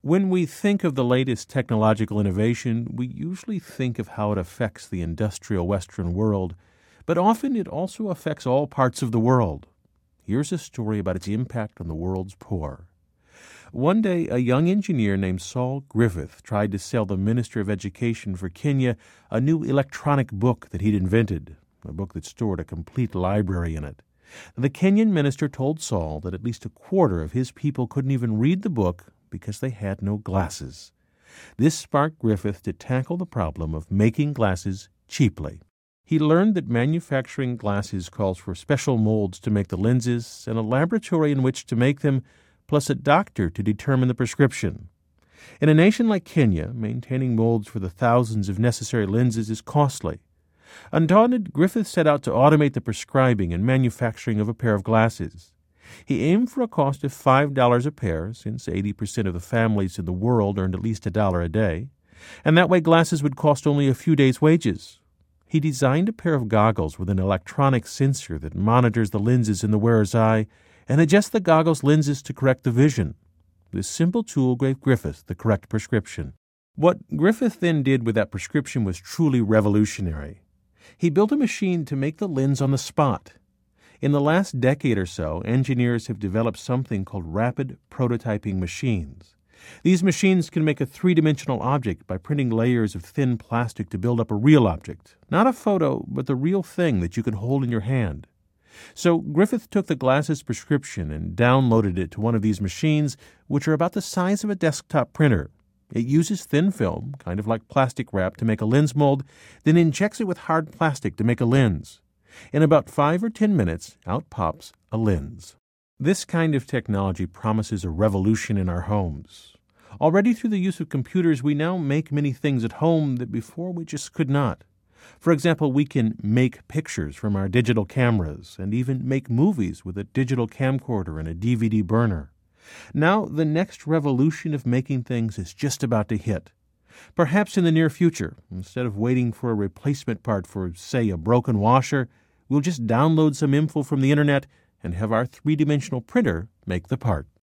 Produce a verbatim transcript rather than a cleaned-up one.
When we think of the latest technological innovation, we usually think of how it affects the industrial Western world, but often it also affects all parts of the world. Here's a story about its impact on the world's poor. One day, a young engineer named Saul Griffith tried to sell the Minister of Education for Kenya a new electronic book that he'd invented, a book that stored a complete library in it. The Kenyan minister told Saul that at least a quarter of his people couldn't even read the book because they had no glasses. This sparked Griffith to tackle the problem of making glasses cheaply. He learned that manufacturing glasses calls for special molds to make the lenses and a laboratory in which to make them, plus a doctor to determine the prescription. In a nation like Kenya, maintaining molds for the thousands of necessary lenses is costly. Undaunted, Griffith set out to automate the prescribing and manufacturing of a pair of glasses. He aimed for a cost of five dollars a pair, since eighty percent of the families in the world earned at least a dollar a day, and that way glasses would cost only a few days' wages. He designed a pair of goggles with an electronic sensor that monitors the lenses in the wearer's eye and adjusts the goggles' lenses to correct the vision. This simple tool gave Griffith the correct prescription. What Griffith then did with that prescription was truly revolutionary. He built a machine to make the lens on the spot. In the last decade or so, engineers have developed something called rapid prototyping machines. These machines can make a three-dimensional object by printing layers of thin plastic to build up a real object. Not a photo, but the real thing that you can hold in your hand. So Griffith took the glasses prescription and downloaded it to one of these machines, which are about the size of a desktop printer. It uses thin film, kind of like plastic wrap, to make a lens mold, then injects it with hard plastic to make a lens. In about five or ten minutes, out pops a lens. This kind of technology promises a revolution in our homes. Already through the use of computers, we now make many things at home that before we just could not. For example, we can make pictures from our digital cameras and even make movies with a digital camcorder and a D V D burner. Now, the next revolution of making things is just about to hit. Perhaps in the near future, instead of waiting for a replacement part for, say, a broken washer, we'll just download some info from the internet and have our three-dimensional printer make the part.